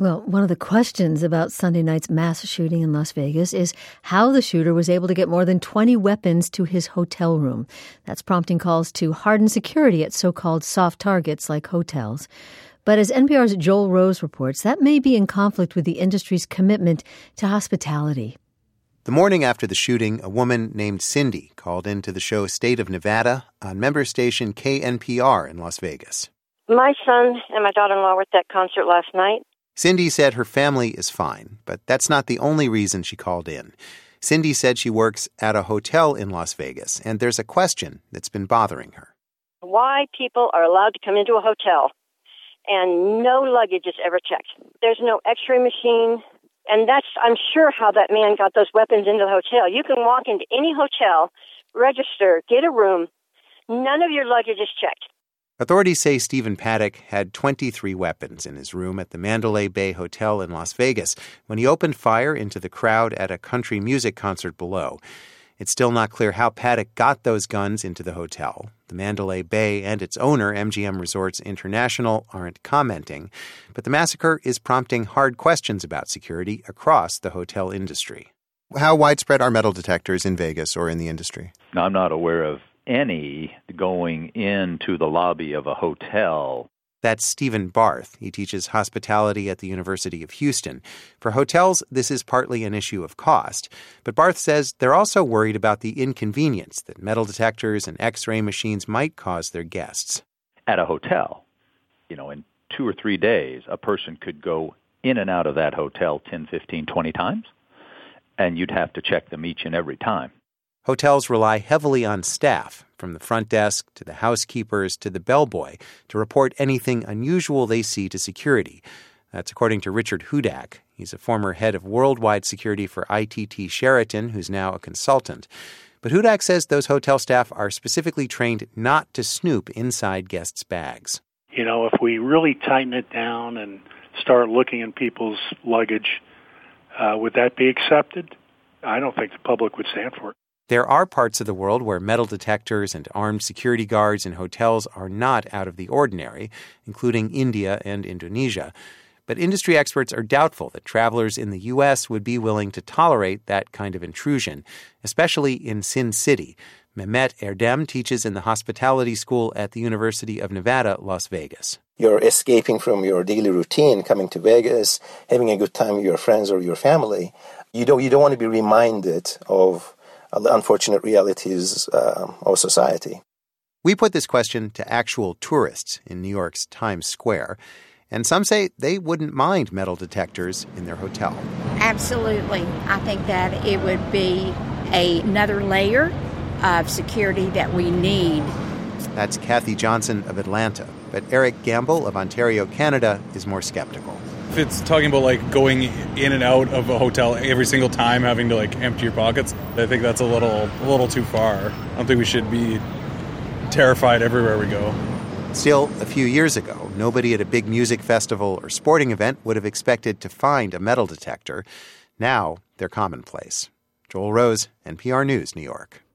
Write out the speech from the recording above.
Well, one of the questions about Sunday night's mass shooting in Las Vegas is how the shooter was able to get more than 20 weapons to his hotel room. That's prompting calls to harden security at so-called soft targets like hotels. But as NPR's Joel Rose reports, that may be in conflict with the industry's commitment to hospitality. The morning after the shooting, a woman named Cindy called into the show State of Nevada on member station KNPR in Las Vegas. My son and my daughter-in-law were at that concert last night. Cindy said her family is fine, but that's not the only reason she called in. Cindy said she works at a hotel in Las Vegas, and there's a question that's been bothering her. Why people are allowed to come into a hotel and no luggage is ever checked. There's no x-ray machine, and that's, I'm sure, how that man got those weapons into the hotel. You can walk into any hotel, register, get a room, none of your luggage is checked. Authorities say Stephen Paddock had 23 weapons in his room at the Mandalay Bay Hotel in Las Vegas when he opened fire into the crowd at a country music concert below. It's still not clear how Paddock got those guns into the hotel. The Mandalay Bay and its owner, MGM Resorts International, aren't commenting. But the massacre is prompting hard questions about security across the hotel industry. How widespread are metal detectors in Vegas or in the industry? Now, I'm not aware of any going into the lobby of a hotel. That's Stephen Barth. He teaches hospitality at the University of Houston. For hotels, this is partly an issue of cost. But Barth says they're also worried about the inconvenience that metal detectors and x-ray machines might cause their guests. At a hotel, in 2 or 3 days, a person could go in and out of that hotel 10, 15, 20 times, and you'd have to check them each and every time. Hotels rely heavily on staff, from the front desk to the housekeepers to the bellboy, to report anything unusual they see to security. That's according to Richard Hudak. He's a former head of worldwide security for ITT Sheraton, who's now a consultant. But Hudak says those hotel staff are specifically trained not to snoop inside guests' bags. If we really tighten it down and start looking in people's luggage, would that be accepted? I don't think the public would stand for it. There are parts of the world where metal detectors and armed security guards in hotels are not out of the ordinary, including India and Indonesia. But industry experts are doubtful that travelers in the U.S. would be willing to tolerate that kind of intrusion, especially in Sin City. Mehmet Erdem teaches in the hospitality school at the University of Nevada, Las Vegas. You're escaping from your daily routine, coming to Vegas, having a good time with your friends or your family. You don't want to be reminded of the unfortunate realities of society. We put this question to actual tourists in New York's Times Square, and some say they wouldn't mind metal detectors in their hotel. Absolutely. I think that it would be another layer of security that we need. That's Kathy Johnson of Atlanta, but Eric Gamble of Ontario, Canada, is more skeptical. If it's talking about going in and out of a hotel every single time, having to empty your pockets, I think that's a little too far. I don't think we should be terrified everywhere we go. Still, a few years ago, nobody at a big music festival or sporting event would have expected to find a metal detector. Now, they're commonplace. Joel Rose, NPR News, New York.